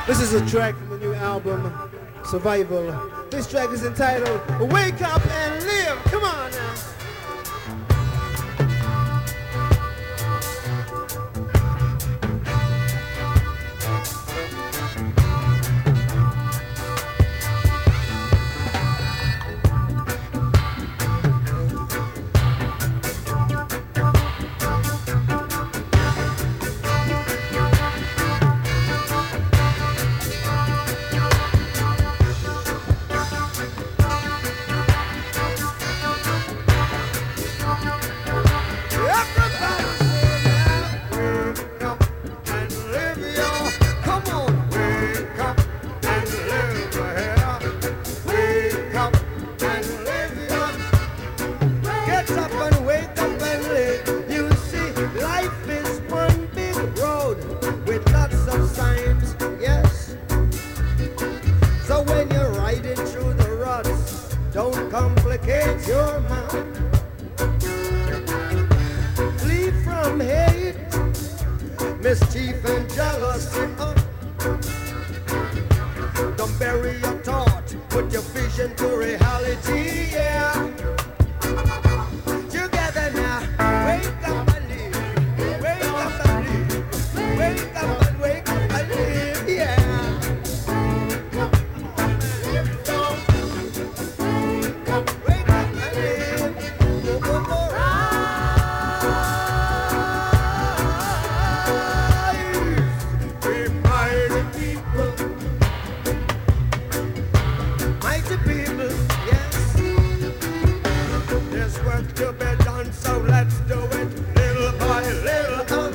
This is a track from the new album, Survival. This track is entitled Wake Up and Live. Come on now. Don't complicate your mind. Flee from hate, mischief and jealousy. Don't bury your thought, put your vision to reality, yeah. Together now, wake up and live. Wake up and live. Wake up and wake up and live, yeah. To be done, so let's do it little by little.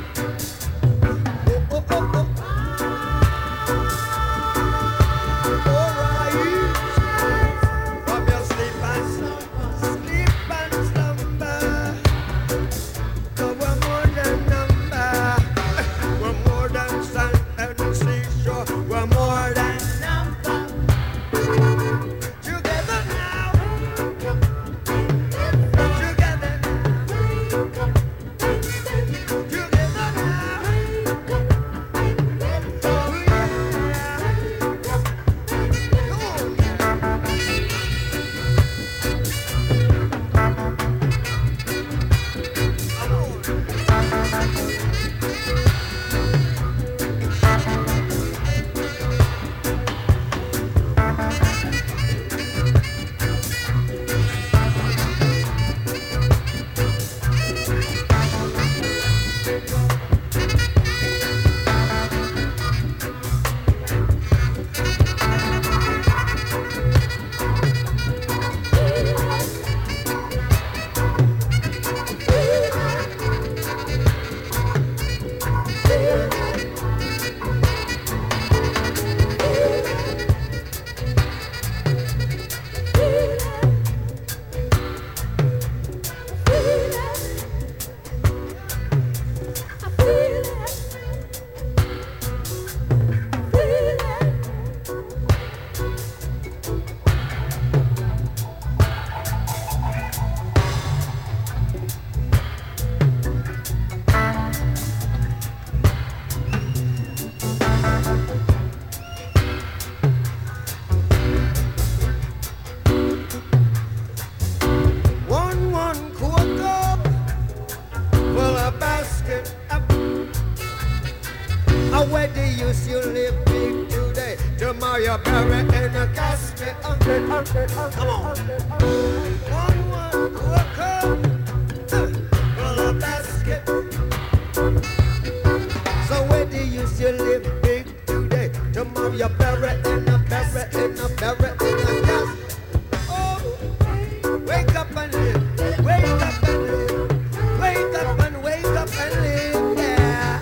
Alright, from your sleep and slumber. So we're more than number. We're more than sand and seashore. We're more than number. Together now. Where do you still live big today? Tomorrow you're buried in a casket. Come on. One quarter full of basket. So where do you still live big today? Tomorrow you're buried in a casket. Oh, wake up and live. Wake up and live. Wake up and wake up and live. Yeah.